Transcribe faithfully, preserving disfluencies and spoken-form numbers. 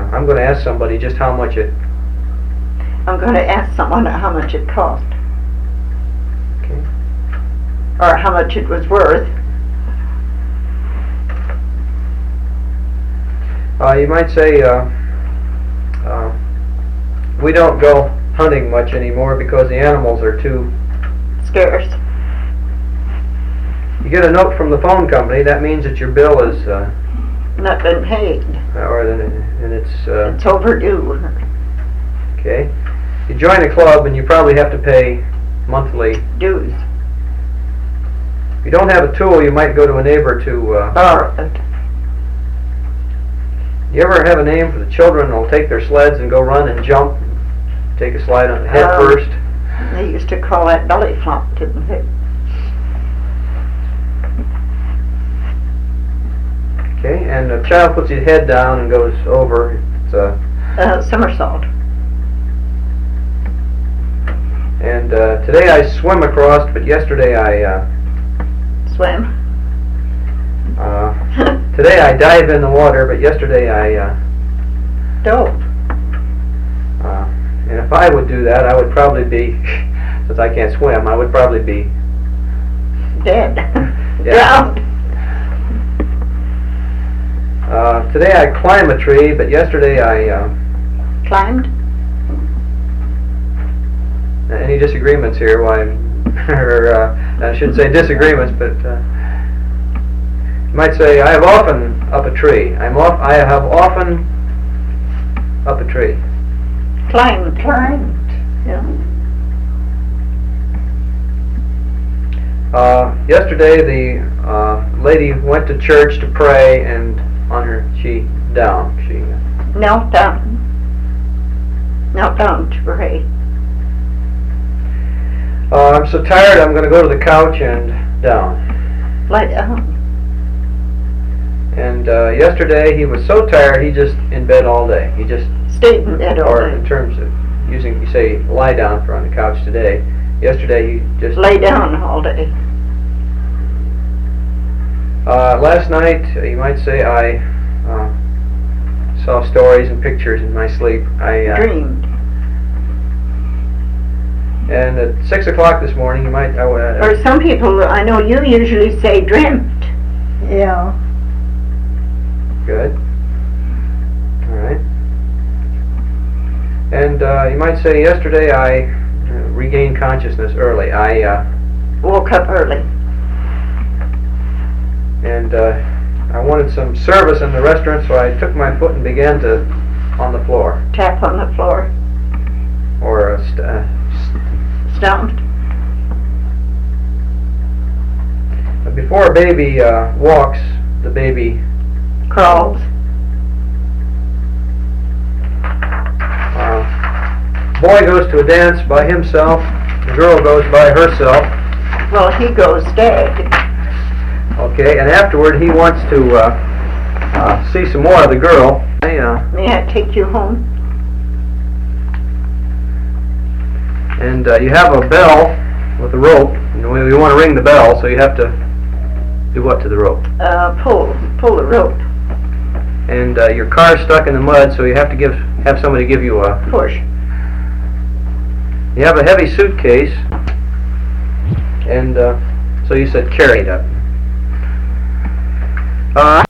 I'm going to ask somebody just how much it... I'm going to ask someone how much it cost. Okay. Or how much it was worth. Uh, you might say, uh, uh, we don't go hunting much anymore because the animals are too scarce. You get a note from the phone company, that means that your bill is uh, not been paid. Or then and it's uh, it's overdue. Okay. You join a club and you probably have to pay monthly dues. If you don't have a tool, you might go to a neighbor to uh, borrow it. You ever have a name for the children who'll take their sleds and go run and jump, and take a slide on head um, first? They used to call that belly flop, didn't they? Okay, and the child puts his head down and goes over. It's a uh, somersault. And uh, today I swim across, but yesterday I uh, swim. Uh, today I dive in the water, but yesterday I uh, dove. Uh, and if I would do that, I would probably be, since I can't swim, I would probably be dead. Drowned. Uh, today I climb a tree, but yesterday I uh, climbed. Any disagreements here? Why? or uh, I shouldn't say disagreements, but uh, you might say I have often up a tree. I'm off. I have often up a tree. Climbed. Climbed. Yeah. Uh, yesterday the uh, lady went to church to pray, and on her she down. She knelt down. Knelt down to pray. Uh, I'm so tired. I'm going to go to the couch and down. Lie down. And uh, yesterday he was so tired he just in bed all day. He just stayed in bed all or day. in terms of using, you say lie down for on the couch today. Yesterday he just lay down all day. Uh, last night you might say I uh, saw stories and pictures in my sleep. I uh, dreamed. And at six o'clock this morning, you might. Uh, or some people, I know you usually say dreamt. Yeah. Good. All right. And uh, you might say, yesterday I uh, regained consciousness early. I uh, woke up early. And uh, I wanted some service in the restaurant, so I took my foot and began to on the floor. Tap on the floor. Or a st uh, Stomped. Before a baby uh, walks, the baby crawls. Uh, boy goes to a dance by himself. The girl goes by herself. Well, he goes stag. Okay, and afterward he wants to uh, uh, see some more of the girl. Hey, uh, May I take you home? And uh, you have a bell with a rope. You know, you want to ring the bell, so you have to do what to the rope? Uh, pull, pull the rope. And uh, your car's stuck in the mud, so you have to give have somebody give you a push. You have a heavy suitcase, and uh, so you said carry it up. Uh,